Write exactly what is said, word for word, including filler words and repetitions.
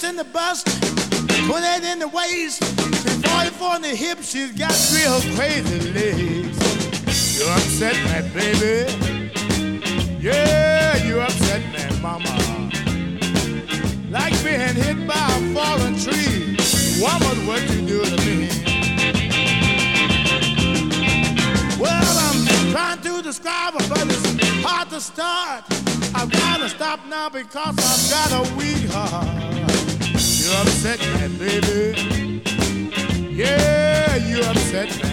in the bust, twenty-eight in the waist, forty-four in the hips. She's got real crazy legs. You upset me, baby. Yeah, you upset me, mama. Like being hit by a falling tree. Woman, what you do to me? Well, I'm trying to describe it, but it's hard to start. I've got to stop now because I've got a weak heart. You upset me, baby. Yeah, you upset me.